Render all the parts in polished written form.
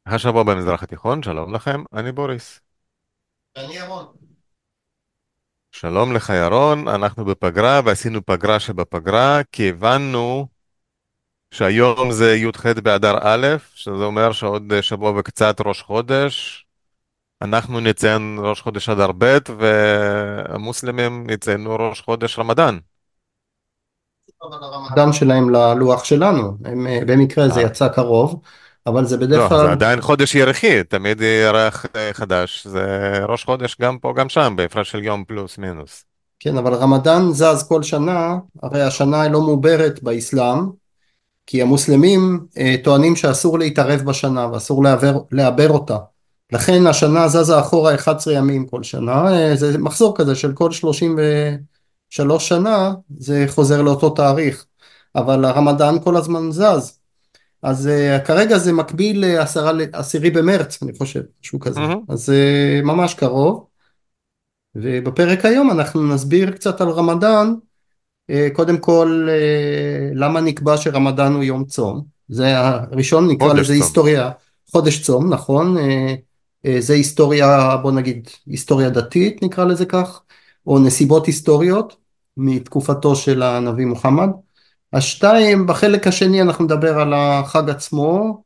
השבוע במזרח התיכון, שלום לכם, אני בוריס. אני ירון. שלום לך ירון, אנחנו בפגרה ועשינו פגרה שבפגרה כי הבנו שהיום זה י"ח באדר א', שזה אומר שעוד שבוע וקצת ראש חודש. אנחנו נציין ראש חודש אדר ב' והמוסלמים יציינו ראש חודש רמדאן. אבל הרמדאן שלהם ללוח שלנו, במקרה זה אה, יצא קרוב, אבל זה בדרך לא, זה כלל, עדיין חודש ירחי, תמיד ירח חדש. זה ראש חודש גם פה גם שם, בהפרש של יום פלוס מינוס. כן, אבל רמדאן זז כל שנה, הרי השנה היא לא מעוברת באסלאם, כי המוסלמים טוענים שאסור להתערב בשנה ואסור לעבר אותה. לכן השנה זזה אחורה 11 ימים כל שנה, זה מחזור כזה של כל 33 שנה, זה חוזר לאותו תאריך, אבל הרמדאן כל הזמן זז. אז כרגע זה מקביל לעשירי במרץ, אני חושב, משהו כזה. אז ממש קרוב. ובפרק היום אנחנו נסביר קצת על רמדאן. קודם כל, למה נקבע שרמדאן הוא יום צום? זה הראשון, נקרא חודש לזה צום. היסטוריה, חודש צום, נכון? זה היסטוריה, בוא נגיד, היסטוריה דתית, נקרא לזה כך, או נסיבות היסטוריות מתקופתו של הנביא מוחמד. השתיים, בחלק השני אנחנו נדבר על החג עצמו,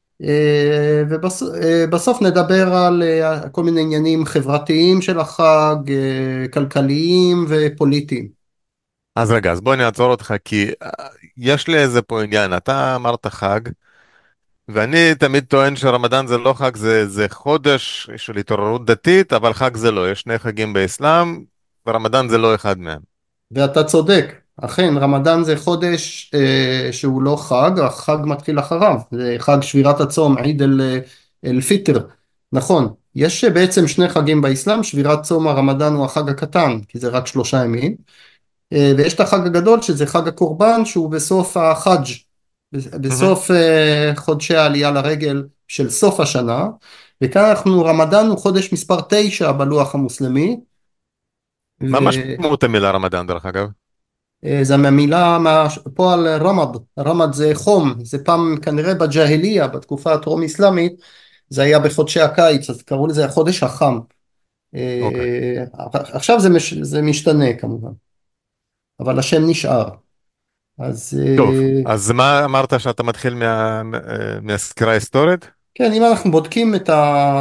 ובסוף נדבר על כל מיני עניינים חברתיים של החג, כלכליים ופוליטיים. אז רגע, אז בוא אני אעצור אותך, כי יש לי איזה פה עניין. אתה אמרת חג, ואני תמיד טוען שרמדאן זה לא חג, זה חודש של התעוררות דתית, אבל חג זה לא. יש שני חגים באסלאם, ורמדאן זה לא אחד מהם. ואתה צודק, אכן רמדאן זה חודש שהוא לא חג, החג מתחיל אחריו, זה חג שבירת הצום, עיד אל פיטר, נכון, יש בעצם שני חגים באסלאם, שבירת צום הרמדאן הוא החג הקטן, כי זה רק 3 ימים, ויש את החג הגדול שזה חג הקורבן שהוא בסוף החאג', מהמם. בסוף חודשי העלייה לרגל של סוף השנה, וכאן אנחנו, רמדאן הוא חודש מספר 9 בלוח המוסלמי, מה משמעות המילה רמדאן, דרך אגב? זה מהמילה, מהפועל רמד, רמד זה חום, זה פעם כנראה בג'אהליה, בתקופה הטרום אסלאמית, זה היה בחודשי הקיץ, אז קראו לזה החודש החם. אוקיי. עכשיו זה משתנה כמובן, אבל השם נשאר. אז טוב, אז מה אמרת שאתה מתחיל מהסקירה ההיסטורית? כן, אם אנחנו בודקים את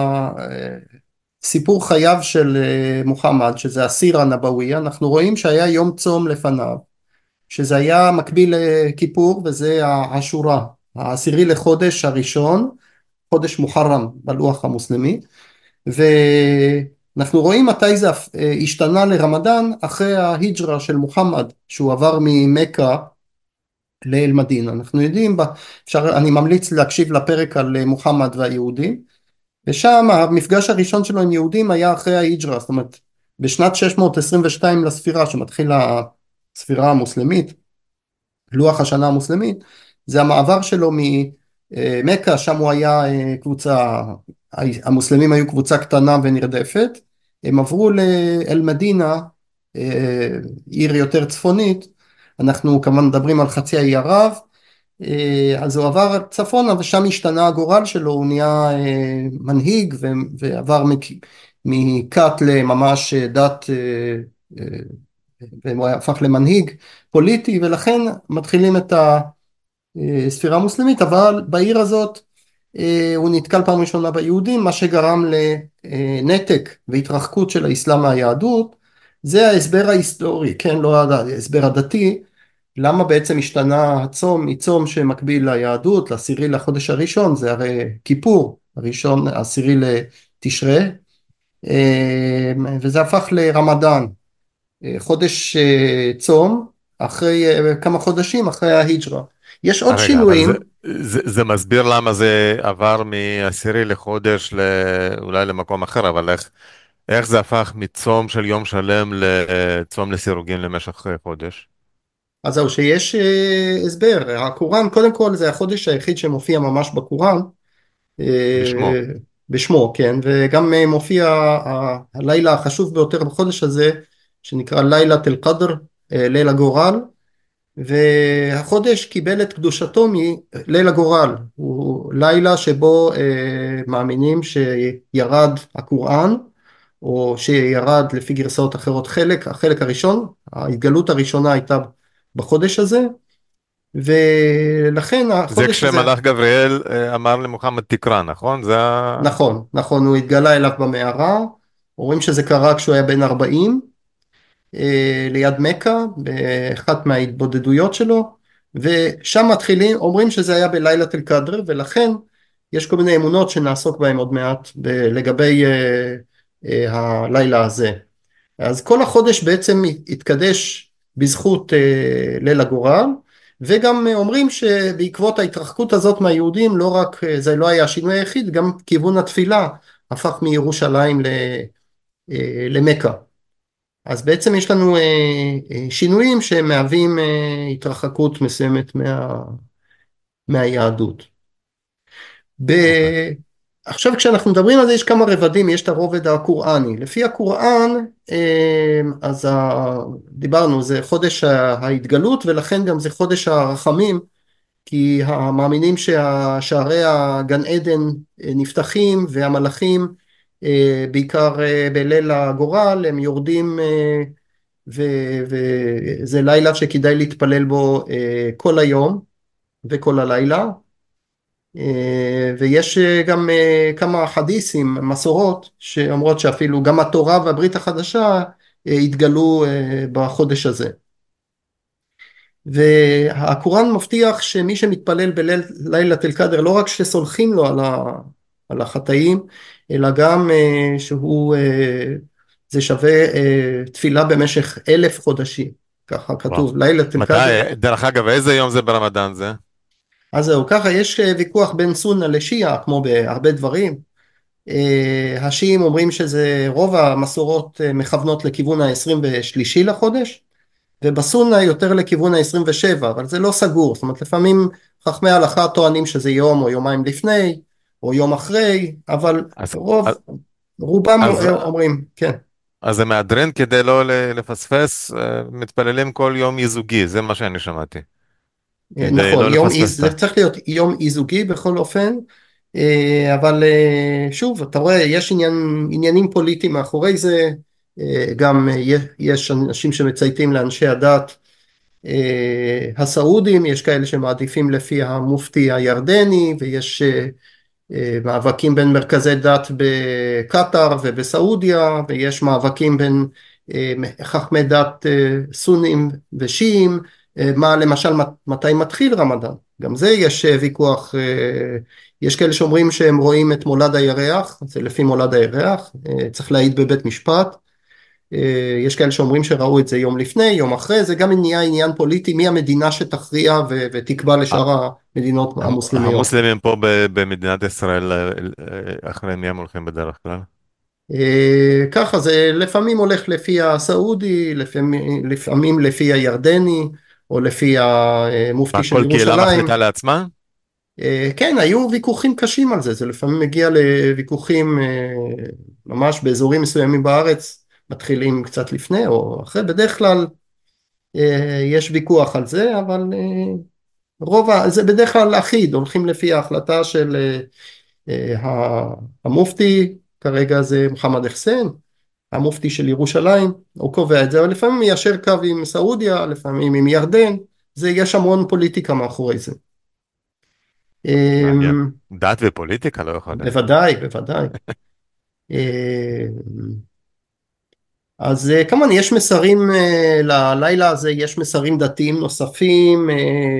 סיפור חייו של מוחמד, שזה הסיר הנבווי, אנחנו רואים שהיה יום צום לפניו, שזה היה מקביל לכיפור, וזה העשורה, העשירי לחודש הראשון, חודש מוחרם בלוח המוסלמי, ואנחנו רואים מתי זה השתנה לרמדאן אחרי ההיג'רה של מוחמד, שהוא עבר ממכה לאל מדינה. אנחנו יודעים, אני ממליץ להקשיב לפרק על מוחמד והיהודים, ושם המפגש הראשון שלו עם יהודים היה אחרי ההיג'רה, זאת אומרת בשנת 622 לספירה, שמתחילה הספירה המוסלמית, לוח השנה המוסלמית, זה המעבר שלו ממכה, שם הוא היה קבוצה, המוסלמים היו קבוצה קטנה ונרדפת, הם עברו לאל מדינה, עיר יותר צפונית, אנחנו כמובן מדברים על חצי האי ערב, אז הוא עבר צפונה ושם השתנה הגורל שלו, הוא נהיה מנהיג ועבר מכת לממש דת, והוא הפך למנהיג פוליטי, ולכן מתחילים את הספירה המוסלמית, אבל בעיר הזאת הוא נתקל פעם ראשונה ביהודים, מה שגרם לנתק והתרחקות של האסלאם מהיהדות. זה ההסבר ההיסטורי, כן, לא ההסבר הדתי, למה בעצם השתנה הצום מצום שמקביל ליהדות, לעשירי לחודש הראשון, זה הרי כיפור, הראשון, העשירי לתשרי, וזה הפך לרמדאן, חודש צום, אחרי כמה חודשים אחרי ההיג'רה. יש עוד רגע, אבל זה, שינויים, זה, זה מסביר למה זה עבר מעשירי לחודש אולי למקום אחר, אבל איך זה הפך מצום של יום שלם לצום לסירוגין למשך חודש? אז זהו שיש הסבר, הקוראן קודם כל זה החודש היחיד שמופיע ממש בקוראן, בשמו. אה, בשמו, כן, וגם מופיע הלילה החשוב ביותר בחודש הזה, שנקרא לילת אל קדר, ליל הגורל, והחודש קיבל את קדושתו מליל הגורל, הוא לילה שבו מאמינים שירד הקוראן, או שירד לפי גרסאות אחרות החלק הראשון, ההתגלות הראשונה הייתה בחודש הזה, ולכן זה החודש הזה, כשמלאך גבריאל אמר למוחמד תקרא, נכון? נכון, נכון, הוא התגלה אליו במערה, אומרים שזה קרה כשהוא היה בן 40, ליד מכה, באחת מההתבודדויות שלו, ושם מתחילים, אומרים שזה היה בלילת אל קאדר, ולכן יש כל מיני אמונות שנעסוק בהן עוד מעט לגבי הלילה הזה. אז כל החודש בעצם התקדש בזכות ליל הגורל, וגם אומרים שבעקבות ההתרחקות הזאת מהיהודים, לא רק, זה לא היה השינוי היחיד, גם כיוון התפילה הפך מירושלים למכה. אז בעצם יש לנו שינויים שמהווים התרחקות מסוימת מהיהדות. ב... אוקיי. עכשיו כשאנחנו מדברים על זה יש כמה רבדים, יש את הרובד הקוראני. לפי הקוראן, אז דיברנו, זה חודש ההתגלות ולכן גם זה חודש הרחמים, כי המאמינים ששערי הגן עדן נפתחים והמלאכים בעיקר בליל הגורל הם יורדים וזה לילה שכדאי להתפלל בו כל היום וכל הלילה, ויש גם כמה חדיסים, מסורות שאומרות שאפילו גם התורה והברית החדשה התגלו בחודש הזה. והקוראן מבטיח שמי שמתפלל בלילת אל קאדר לא רק שסולחים לו על החטאים, אלא גם שהוא זה שווה תפילה במשך 1000 חודשים, ככה וואו. כתוב לילת אל מתי, קאדר. דרך אגב, איזה יום זה ברמדאן זה? אז זהו, ככה יש ויכוח בין סונה לשיעה כמו בהרבה דברים. השיעים אומרים שזה רוב המסורות מכוונות לכיוון ה-23 לחודש, ובסונה יותר לכיוון ה-27, אבל זה לא סגור, זאת אומרת לפעמים חכמי ההלכה טוענים שזה יום או יומיים לפני, או יום אחרי, אבל אז, אז, רובם אז, אומרים, כן. אז זה מהדרין כדי לא לפספס, מתפללים כל יום יזוגי, זה מה שאני שמעתי. כדי נכון, לא לפספס את ה... זה צריך להיות יום אי זוגי בכל אופן, אבל שוב, אתה רואה, יש עניינים פוליטיים מאחורי זה, גם יש אנשים שמצייתים לאנשי הדת הסעודים, יש כאלה שמעדיפים לפי המופתי הירדני, ויש מאבקים בין מרכזי דת בקטאר ובסעודיה, ויש מאבקים בין חכמי דת סונים ושיעים, מה למשל מתי מתחיל רמדאן, גם זה יש ויכוח, יש כאלה שאומרים שהם רואים את מולד הירח, זה לפי מולד הירח, צריך להעיד בבית משפט, יש כאלה שאומרים שראו את זה יום לפני, יום אחרי, זה גם נהיה עניין פוליטי, מי המדינה שתכריע ותקבע לשאר המדינות המוסלמיות. המוסלמים פה במדינת ישראל, אחרי מי הם הולכים בדרך כלל? ככה זה לפעמים הולך לפי הסעודי, לפעמים לפי הירדני, או לפי המופתי של כל קהילה ירושלים. מחליטה לעצמה? כן, היו ויכוחים קשים על זה, זה לפעמים מגיע לוויכוחים ממש באזורים מסוימים בארץ, מתחילים קצת לפני או אחרי, בדרך כלל יש ויכוח על זה, אבל זה בדרך כלל אחיד, הולכים לפי ההחלטה של המופתי, כרגע זה מוחמד חוסיין, המופתי של ירושלים, הוא קובע את זה, אבל לפעמים מיישר קו עם סעודיה, לפעמים עם ירדן, יש המון פוליטיקה מאחורי זה. מעניין. דת ופוליטיקה לא יכול להיות. בוודאי, בוודאי. אז כמובן יש מסרים ללילה הזה, יש מסרים דתיים נוספים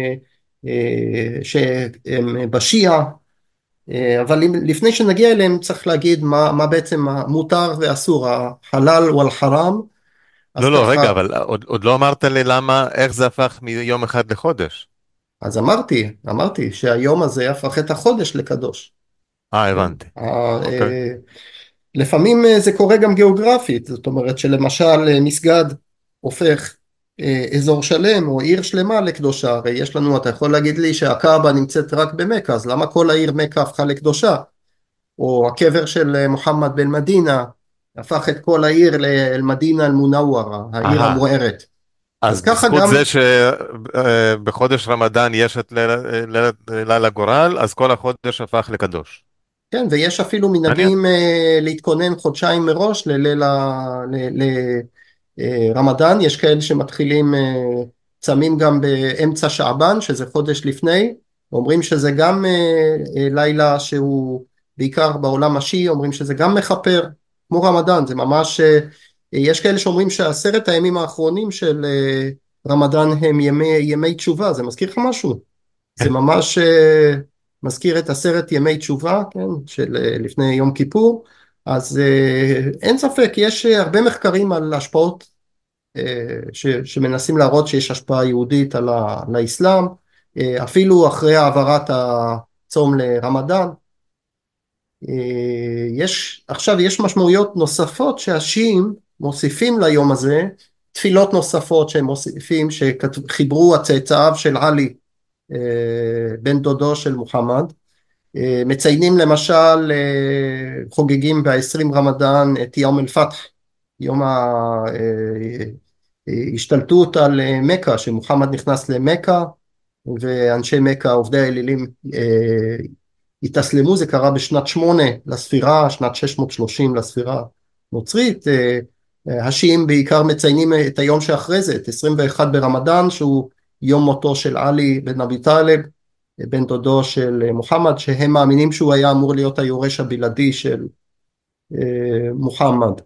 שהם בשיעה, אבל לפני שנגיע אליהם צריך להגיד מה בעצם מותר ואסור, החלל והחרם, אז לא, לא, ככה, רגע, אבל עוד לא אמרת לי איך זה הפך מיום אחד לחודש. אז אמרתי שהיום הזה הפך את החודש לקדוש. כן. הבנתי. אוקיי. לפעמים זה קורה גם גיאוגרפית, זאת אומרת שלמשל מסגד הופך אזור שלם או עיר שלמה לקדושה, הרי יש לנו, אתה יכול להגיד לי שהקאבה נמצאת רק במכה, אז למה כל העיר מכה הפכה לקדושה? או הקבר של מוחמד בן מדינה הפך את כל העיר לאל מדינה אל מונאוורה, העיר אהה, המוארת. אז אז ככה בזכות גם, זה שבחודש רמדאן יש את ליל הגורל, אז כל החודש הפך לקדוש. כן, ויש אפילו מעניין. מנהגים להתכונן חודשיים מראש רמדאן. יש כאלה שמתחילים, צמים גם באמצע שעבן, שזה חודש לפני, אומרים שזה גם לילה שהוא בעיקר בעולם השיעי, אומרים שזה גם מכפר, כמו רמדאן, זה ממש, יש כאלה שאומרים שעשרת הימים האחרונים של רמדאן הם ימי תשובה, זה מזכיר לך משהו? זה ממש מזכיר את עשרת ימי תשובה, כן, של לפני יום כיפור. אז אין ספק, יש הרבה מחקרים על השפעות שמנסים להראות שיש השפעה יהודית על האסלאם, אפילו אחרי העברת הצום לרמדאן. עכשיו יש משמעויות נוספות שהשיעים מוסיפים ליום הזה, תפילות נוספות שהם מוסיפים, שחיברו הצאצאיו של עלי, בן דודו של מוחמד. מציינים למשל, חוגגים ב-20 רמדאן את יום אל-פתח, יום ההשתלטות על מכה, שמוחמד נכנס למכה ואנשי מכה, עובדי האלילים, התאסלמו. זה קרה בשנת 8 לספירה, שנת 630 לספירה נוצרית. השיעים בעיקר מציינים את היום שאחרי זה, את 21 ברמדאן, שהוא יום מותו של עלי בן אבי טלב, בן דודו של מוחמד, שהם מאמינים שהוא היה אמור להיות היורש הבלעדי של מוחמד.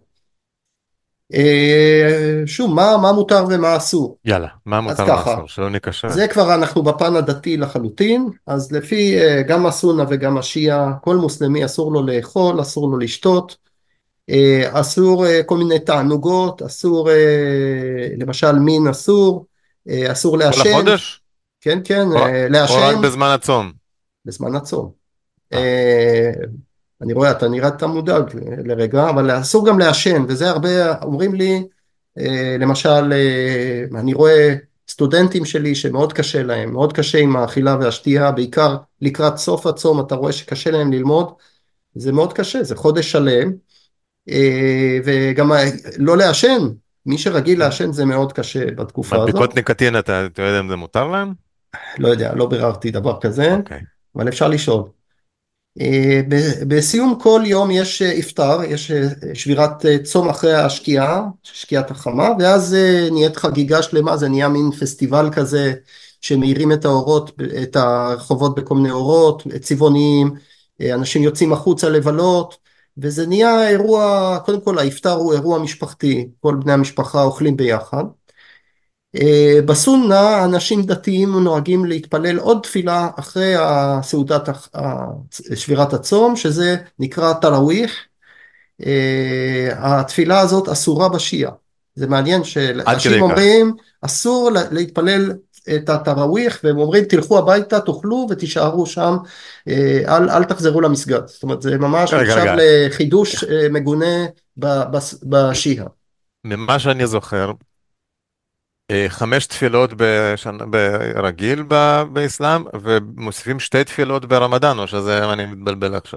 שוב, מה מותר ומה אסור? יאללה, מה אז מותר ככה, לעשות? שלא ניקשר. זה כבר אנחנו בפן הדתי לחלוטין. אז לפי גם הסונה וגם השיעה, כל מוסלמי אסור לו לאכול, אסור לו לשתות, אסור כל מיני תענוגות, אסור למשל מין אסור, אסור כל לעשן, החודש? כן כן, או, או רק לעשן בזמן הצום? בזמן הצום. אה, אני רואה, אתה נראית מודאג לרגע, אבל אסור גם לעשן, וזה הרבה אומרים לי, למשל, אני רואה סטודנטים שלי שמאוד קשה להם, מאוד קשה עם האכילה והשתייה, בעיקר לקראת סוף הצום, אתה רואה שקשה להם ללמוד, זה מאוד קשה, זה חודש שלם, וגם לא לעשן, מי שרגיל לעשן זה מאוד קשה בתקופה הזאת. מדביקות ניקוטין, אתה יודע אם זה מותר להם? לא יודע, לא ביררתי דבר כזה, אוקיי. אבל אפשר לשאול. בסיום כל יום יש iftar, יש שבירת צום אחרי השקיעה, שקיעת החמה, ואז נהיית חגיגה שלמה, זה נהיה מין פסטיבל כזה, שמאירים את האורות, את הרחובות בכל מיני אורות, צבעוניים, אנשים יוצאים החוצה לבלות, וזה נהיה אירוע, קודם כל האיפטר הוא אירוע משפחתי, כל בני המשפחה אוכלים ביחד. בסונה אנשים דתיים נוהגים להתפלל עוד תפילה אחרי שבירת הצום, שזה נקרא תראוויח. התפילה הזאת אסורה בשיעה. זה מעניין עד שהשיעים כדי כך. אומרים אסור להתפלל את התראוויח, והם אומרים תלכו הביתה, תאכלו ותישארו שם, אל תחזרו למסגד. זאת אומרת זה ממש רגע, נחשב רגע. לחידוש מגונה בשיעה. ממה שאני זוכר, 5 תפילות ברגיל באסלאם, ומוסיפים 2 תפילות ברמדאן, או שזה אני מתבלבל עכשיו?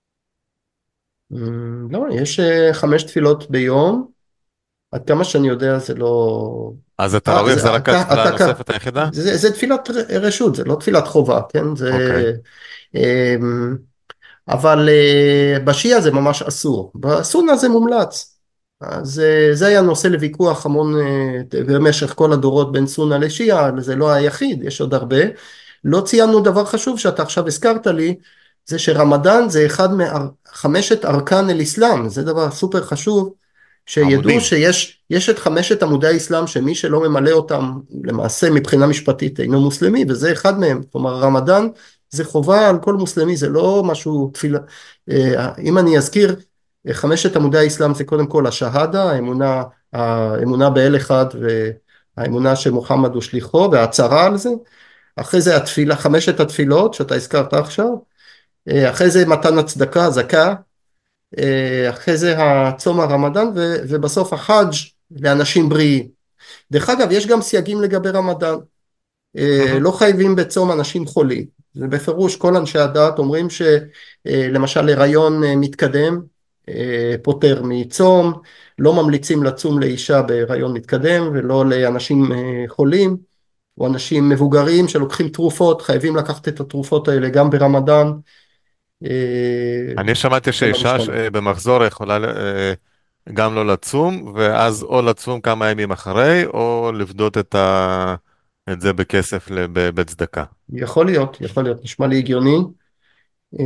לא, יש 5 תפילות ביום, עד כמה שאני יודע זה לא... אז התראוויח זה רק התפילה אתה כאן, הנוספת היחידה? זה תפילת רשות, זה לא תפילת חובה, כן? אוקיי. אמ, אבל בשיעה זה ממש אסור, בסונה זה מומלץ. אז זה היה נושא לוויכוח המון במשך כל הדורות בין סונה לשיעה, זה לא היחיד, יש עוד הרבה. לא ציינו דבר חשוב שאתה עכשיו הזכרת לי, זה שרמדאן זה אחד מחמשת ארכן אל אסלאם, זה דבר סופר חשוב, שידעו עמודים. שיש את חמשת עמודי האסלאם שמי שלא ממלא אותם למעשה מבחינה משפטית אינו מוסלמי, וזה אחד מהם. כלומר רמדאן זה חובה על כל מוסלמי, זה לא משהו תפילה. אם אני אזכיר, חמשת עמודי האסלאם זה קודם כל השהדה, האמונה באל אחד והאמונה שמוחמד הוא שליחו וההצהרה על זה. אחרי זה התפילה, חמשת התפילות שאתה הזכרת עכשיו, אחרי זה מתן הצדקה, זכה, אחרי זה הצום הרמדאן, ובסוף החאג' לאנשים בריאים. דרך אגב יש גם סייגים לגבי רמדאן, מהמם. לא חייבים בצום אנשים חולים, זה בפירוש כל אנשי הדת אומרים שלמשל הריון מתקדם פוטר מצום, לא ממליצים לצום לאישה בהיריון מתקדם ולא לאנשים חולים או אנשים מבוגרים שלוקחים תרופות, חייבים לקחת את התרופות האלה גם ברמדאן אני שמעתי בכל שאישה המשמרות. במחזור יכולה גם לא לצום, ואז או לצום כמה ימים אחרי, או לפדות את זה בכסף בצדקה. יכול להיות, נשמע לי הגיוני. אה,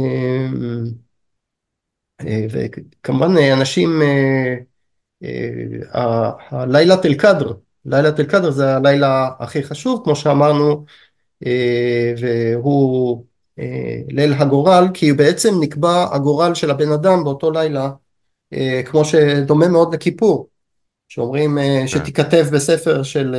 וכמובן אנשים, הלילת אל קאדר, לילת אל קאדר זה הלילה הכי חשוב, כמו שאמרנו, והוא ליל הגורל, כי בעצם נקבע הגורל של הבן אדם באותו לילה, כמו שדומה מאוד לכיפור, שאומרים כן. שתיכתב בספר של,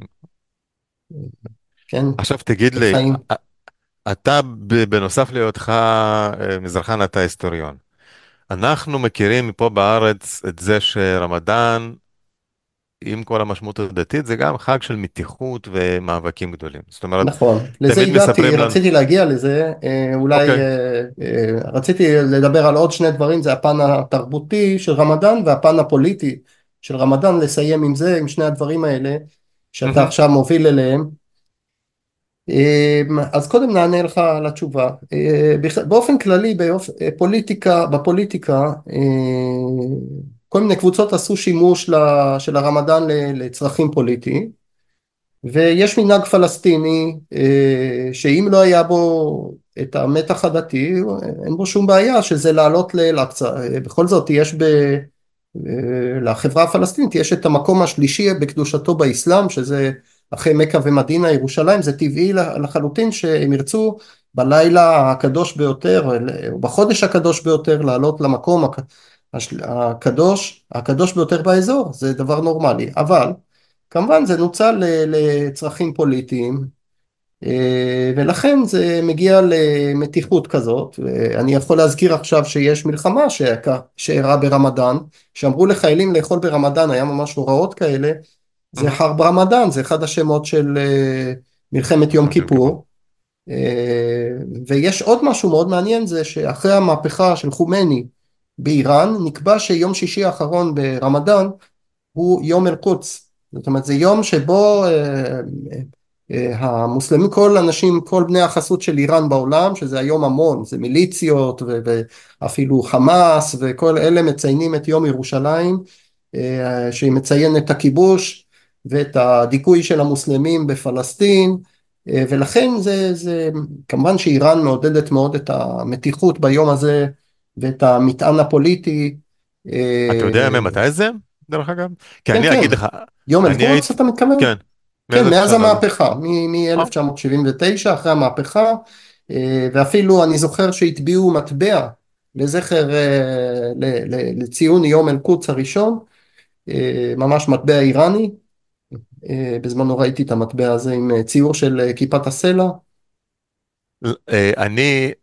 כן, עכשיו תגיד של לי, חיים. אתה בנוסף להיותך מזרחן, אתה היסטוריון. אנחנו מכירים פה בארץ את זה שרמדאן, עם כל המשמעות הדתית, זה גם חג של מתיחות ומאבקים גדולים. זאת אומרת, נכון, לזה תמיד הגעתי, מספרים לנו, רציתי להגיע לזה, אולי אוקיי, רציתי לדבר על עוד שני דברים, זה הפן התרבותי של רמדאן והפן הפוליטי של רמדאן, לסיים עם זה, עם שני הדברים האלה שאתה מהמם, עכשיו מוביל אליהם. אז קודם נענה לך על התשובה. באופן כללי, בפוליטיקה, כל מיני קבוצות עשו שימוש של הרמדאן לצרכים פוליטיים. ויש מנהג פלסטיני שאם לא היה בו את המתח הדתי אין בו שום בעיה שזה לעלות לאל-אקצא. בכל זאת לחברה הפלסטינית יש את המקום השלישי בקדושתו באסלאם, שזה אחרי מכה ומדינה ירושלים. זה טבעי לחלוטין שהם ירצו בלילה הקדוש ביותר או בחודש הקדוש ביותר לעלות למקום הקדוש ביותר באזור. זה דבר נורמלי, אבל כמובן זה נוצל לצרכים פוליטיים, ולכן זה מגיע למתיחות כזאת. ואני יכול להזכיר עכשיו שיש מלחמה שאירעה ברמדאן, שאמרו לחיילים לאכול ברמדאן, היה ממש הוראות כאלה. זה מהמם, חרב רמדאן, זה אחד השמות של מלחמת יום מלחמת יום כיפור. כיפור. ויש עוד משהו מאוד מעניין, זה שאחרי המהפכה של חומייני באיראן נקבע שיום שישי האחרון ברמדאן הוא יום אל-קודס. זאת אומרת זה יום שבו המוסלמים, כל אנשים, כל בני החסות של איראן בעולם, שזה היום המון, זה מיליציות ואפילו חמאס וכל אלה מציינים את יום ירושלים, שהיא מציין את הכיבוש ואת הדיכוי של המוסלמים בפלסטין. ולכן זה כמובן שאיראן מעודדת מאוד את המתיחות ביום הזה ואת המטען הפוליטי. אתה יודע ממתי זה, דרך אגב? כי כן, אני כן, אגיד לך, יום אני אל-קודס הייתי, אתה מתכוון? כן, כן, מאיזה מאז שנה זה? המהפכה, אה, מ-1979 אחרי המהפכה. ואפילו אני זוכר שהטביעו מטבע לזכר, לציון יום אל-קודס הראשון, ממש מטבע איראני. בזמנו ראיתי את המטבע הזה עם ציור של כיפת הסלע. אני,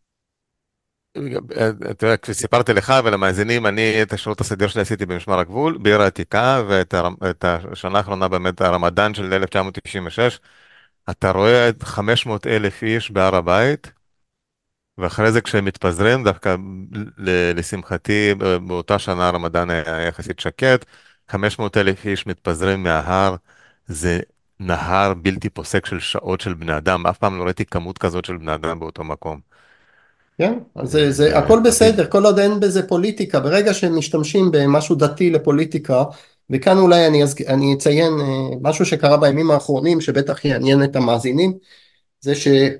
אתה יודע, כשסיפרתי לך ולמאזינים, אני את השירות הסדיר שלי עשיתי במשמר הגבול, בעיר העתיקה, את השנה האחרונה באמת, הרמדאן של 1996, אתה רואה את 500 אלף איש בהר הבית, ואחרי זה כשהם מתפזרים, דווקא לשמחתי, באותה שנה הרמדאן היה יחסית שקט, 500 אלף איש מתפזרים מההר, זה נהר בלתי פוסק של שעות של בני אדם, אף פעם לא ראיתי כמות כזאת של בני אדם באותו מקום. כן, אז זה זה הכל מדהים. בסדר, כל עוד אין בזה פוליטיקה. ברגע שהם משתמשים במשהו דתי לפוליטיקה, וכאן אולי אני אציין משהו שקרה בימים האחרונים שבטח יעניין את המאזינים. זה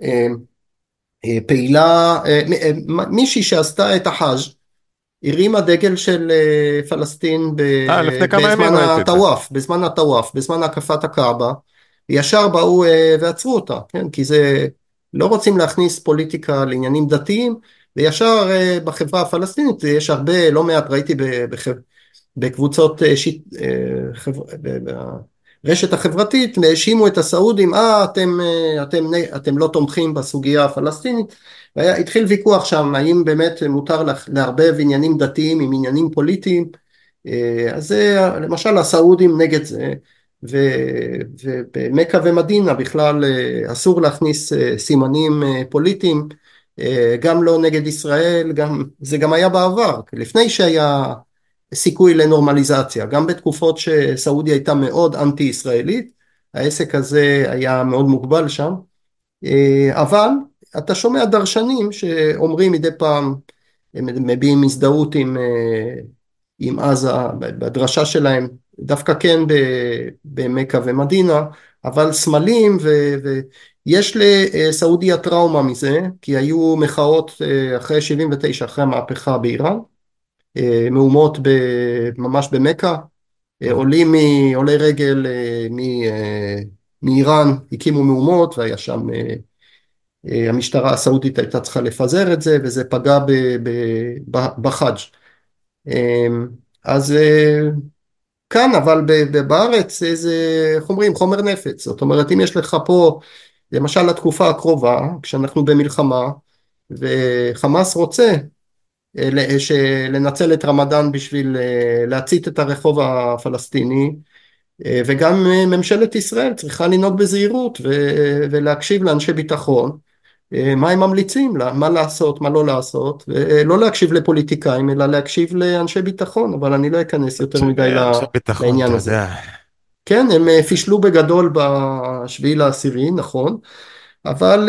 שפעילה, מישהי שעשתה את החאג' הרימה דגל של פלסטין לפני כמה ימים ראיתי את זה. בזמן הטוואף, בזמן הקפת הקעבה. ישר באו ועצרו אותה, כן? כי זה, לא רוצים להכניס פוליטיקה לעניינים דתיים, וישר בחברה הפלסטינית יש הרבה, לא מעט, ראיתי בקבוצות ברשת החברתית, האשימו את הסעודים, אתם לא תומכים בסוגיה הפלסטינית. והתחיל ויכוח שם, האם באמת מותר לערבב עניינים דתיים עם עניינים פוליטיים. אז זה, למשל הסעודים נגד זה, ובמכה ומדינה בכלל אסור להכניס סימנים פוליטיים, גם לא נגד ישראל, זה גם היה בעבר, לפני שהיה סיכוי לנורמליזציה, גם בתקופות שסעודיה הייתה מאוד אנטי ישראלית, העסק הזה היה מאוד מוגבל שם, אבל אתה שומע דרשנים שאומרים מדי פעם, הם מביעים הזדהות עם עזה בדרשה שלהם, דווקא כן במכה ומדינה, אבל סמלים ויש לסעודיה טראומה מזה, כי היו מחאות אחרי 79, אחרי המהפכה באיראן, מהומות ממש במכה, מהמם. עולי רגל מאיראן הקימו מהומות והיה שם המשטרה הסעודית הייתה צריכה לפזר את זה וזה פגע בחאג'. אז כאן אבל בארץ זה איך אומרים חומר נפץ, זאת אומרת אם יש לך פה למשל לתקופה הקרובה כשאנחנו במלחמה וחמאס רוצה לנצל את רמדאן בשביל להצית את הרחוב הפלסטיני וגם ממשלת ישראל צריכה לנהוג בזהירות ולהקשיב לאנשי ביטחון מה הם ממליצים, מה לעשות, מה לא לעשות, ולא להקשיב לפוליטיקאים, אלא להקשיב לאנשי ביטחון, אבל אני לא אכנס יותר מדי אנשי ביטחון, אתה לעניין הזה. יודע. כן, הם פישלו בגדול בשביעי לעשירי, נכון, אבל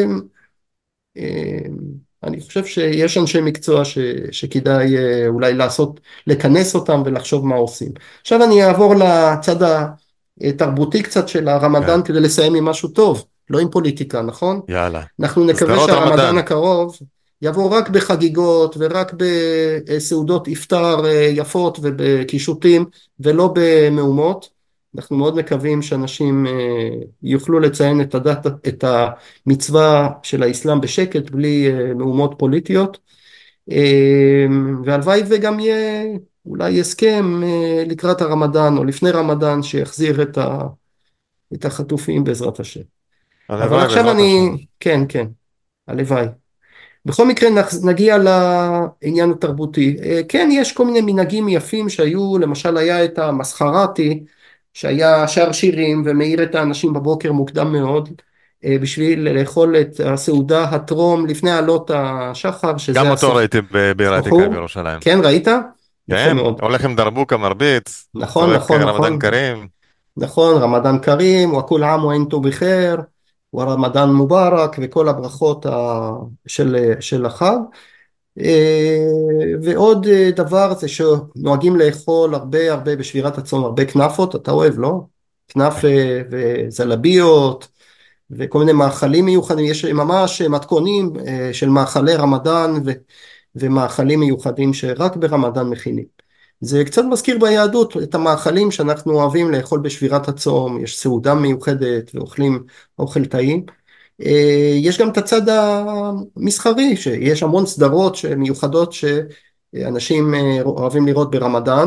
אה, אני חושב שיש אנשי מקצוע שכדאי אולי לכנס אותם ולחשוב מה עושים. עכשיו אני אעבור לצד התרבותי קצת של כן, הרמדאן כדי לסיים עם משהו טוב, לא עם פוליטיקה, נכון? יאללה. אנחנו נקווה סדרות שהרמדאן רמדאן. הקרוב יבוא רק בחגיגות ורק בסעודות iftar יפות ובקישוטים ולא במהומות. אנחנו מאוד מקווים שאנשים יוכלו לציין את המצווה של האסלאם בשקט בלי מהומות פוליטיות. והלוואי וגם יהיה אולי הסכם לקראת הרמדאן או לפני רמדאן שיחזיר את החטופים בעזרת השם. אבל הלוואי עכשיו בעזרת השם. כן, כן, הלוואי. בכל מקרה נגיע לעניין התרבותי. כן, יש כל מיני מנהגים יפים שהיו, למשל היה את המסחרתי, שהיה שר שירים ומעיר את האנשים בבוקר מוקדם מאוד, בשביל לאכול את הסעודה הטרום לפני עלות השחר, גם שזה אותו ראיתי בעיר העתיקה הסחור. בירושלים. כן, ראית? יפה כן, מאוד. הולך עם דרבוקה מרביץ, נכון, צועק נכון, רמדאן נכון. כרים. נכון, רמדאן כרים, וכול עאם ואנתום בחיר, ורמדאן מובארק, וכל הברכות של החג. ועוד דבר זה שנוהגים לאכול הרבה הרבה בשבירת הצום, הרבה כנפות, אתה אוהב, לא? כנאפה וזלביות וכל מיני מאכלים מיוחדים, יש ממש מתכונים של מאכלי רמדאן ומאכלים מיוחדים שרק ברמדאן מכינים. זה קצת מזכיר ביהדות את המאכלים שאנחנו אוהבים לאכול בשבירת הצום, יש סעודה מיוחדת ואוכלים אוכל טעים. יש גם את הצד המסחרי, שיש המון סדרות מיוחדות שאנשים אוהבים לראות ברמדאן,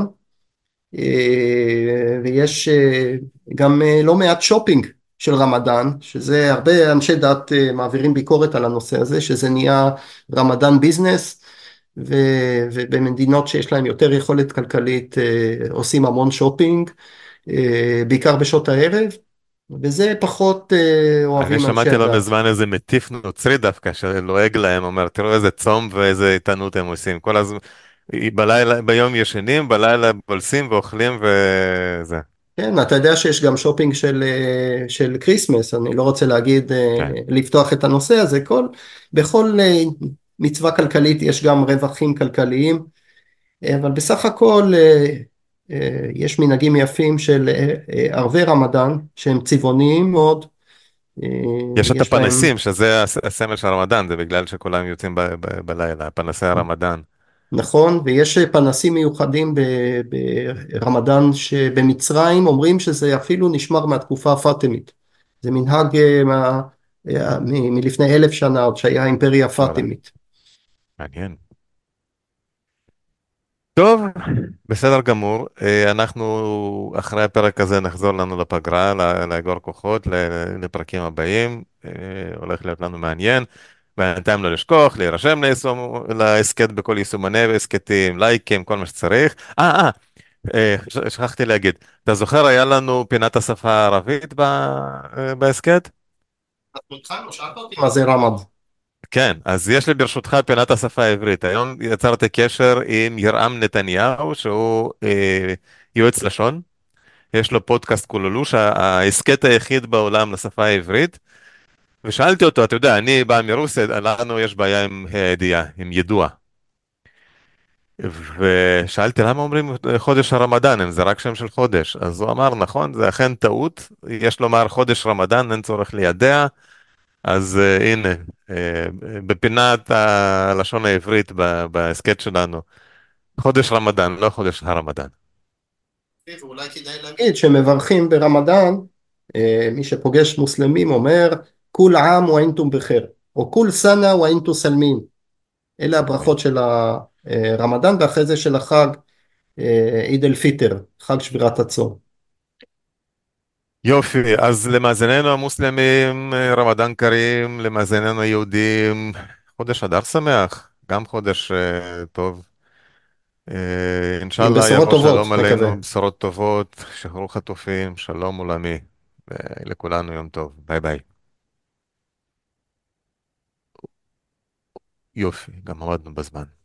ויש גם לא מעט שופינג של רמדאן, שזה הרבה אנשי דת מעבירים ביקורת על הנושא הזה, שזה נהיה רמדאן ביזנס, ובמדינות שיש להם יותר יכולת כלכלית עושים המון שופינג, בעיקר בשעות הערב, וזה פחות אני אוהבים אנשי שמעתי לא הדת. מזמן איזה מטיף נוצרי דווקא, שלועג להם, אומר, תראו איזה צום ואיזה איתנות הם עושים. כל הזמן, בלילה, ביום ישנים, בלילה בולסים ואוכלים וזה. כן, אתה יודע שיש גם שופינג של כריסמס, אני לא רוצה להגיד, כן. לפתוח את הנושא הזה, בכל מצווה כלכלית יש גם רווחים כלכליים, אבל בסך הכל יש מנהגים יפים של ערבי רמדאן, שהם צבעוניים מאוד, אה, יש את יש בהם, הפנסים, שזה הסמל של הרמדאן, זה בגלל שכולם יוצאים בלילה, פנסי הרמדאן. נכון, ויש פנסים מיוחדים ברמדאן שבמצרים אומרים שזה אפילו נשמר מהתקופה הפאטימית. זה מנהג מלפני 1000 שנה, עוד שהיה אימפריה וואלה, פאטימית. מעניין. טוב, בסדר גמור. אנחנו אחרי הפרק הזה נחזור לנו לפגרה, לאגור כוחות, לפרקים הבאים. הולך להיות לנו מעניין. בינתיים לא לשכוח, להירשם להסכת בכל יישומני הסכתים, לייקים, כל מה שצריך. שכחתי להגיד, אתה זוכר, היה לנו פינת השפה הערבית בהסכת? אנחנו התחלנו, שאלת אותי מה זה רמד. כן, אז יש לי ברשותך פינת השפה העברית. היום יצרתי קשר עם ירעם נתניהו, שהוא יועץ לשון. יש לו פודקאסט קולולוש, ההסכת היחיד בעולם לשפה העברית. ושאלתי אותו, אתה יודע, אני בא מרוסיה, לנו יש בעיה עם הידיעה, עם יידוע. ושאלתי למה אומרים חודש הרמדאן, אם זה רק שם של חודש. אז הוא אמר, נכון, זה אכן טעות, יש לומר חודש רמדאן, אין צורך לידע. אז הנה, בפינת הלשון העברית בהסכת שלנו, חודש רמדאן, לא חודש הרמדאן. ואולי כדאי להגיד שמברכים ברמדאן, מי שפוגש מוסלמים אומר, כול עאם ואינטום בחיר, או כול סנה ואינטו סלמין. אלה הברכות של הרמדאן, ואחרי זה של החג, עיד אל פיטר, חג שבירת הצום. יופי, אז למאזיננו המוסלמים, רמדאן כרים, למאזיננו היהודים, חודש אדר שמח, גם חודש טוב. עם אינשאללה בשורות יבוא טובות, שלום נקווה. עלינו, בשורות טובות, שחרור חטופים, שלום עולמי, ולכולנו יום טוב, ביי ביי. יופי, גם עמדנו בזמן.